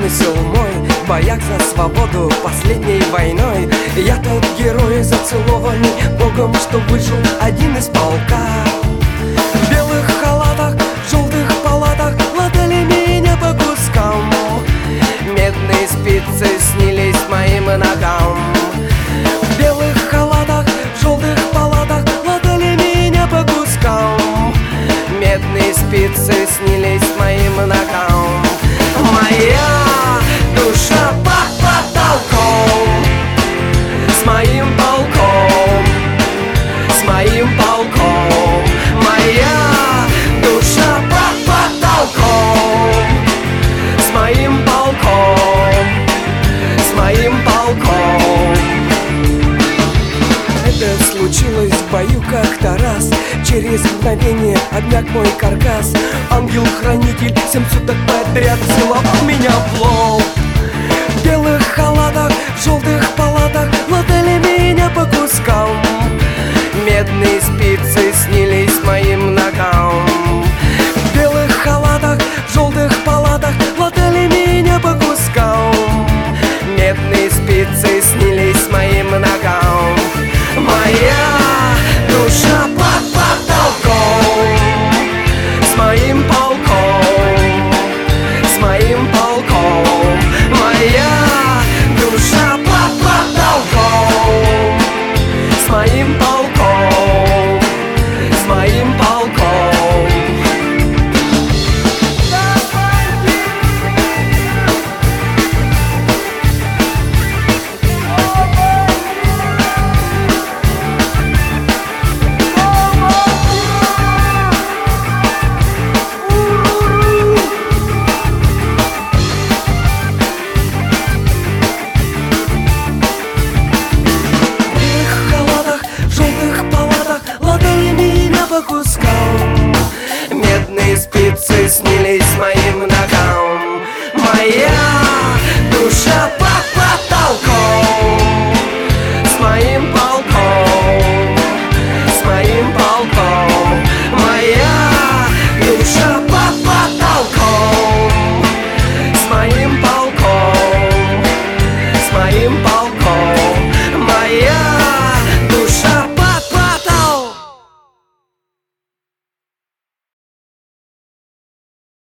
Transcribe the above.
замысел мой в боях за свободу последней войной. Я тот герой, зацелованный Богом, что выжил один из полка. В белых халатах, в желтых палатах латали меня по кускам. Медные спицы снились моим ногам. В белых халатах, в желтых палатах латали меня по кускам. Медные спицы снились моим ногам. Моя душа под потолком, с моим полком, с моим полком. Моя душа под потолком, с моим полком, с моим полком. Это случилось в бою как-то раз. Через мгновение обмяк мой каркас. Ангел-хранитель 7 суток подряд целовал меня в лоб. В белых халатах, в желтых палатах латали меня по кускам. Медные спицы снились моим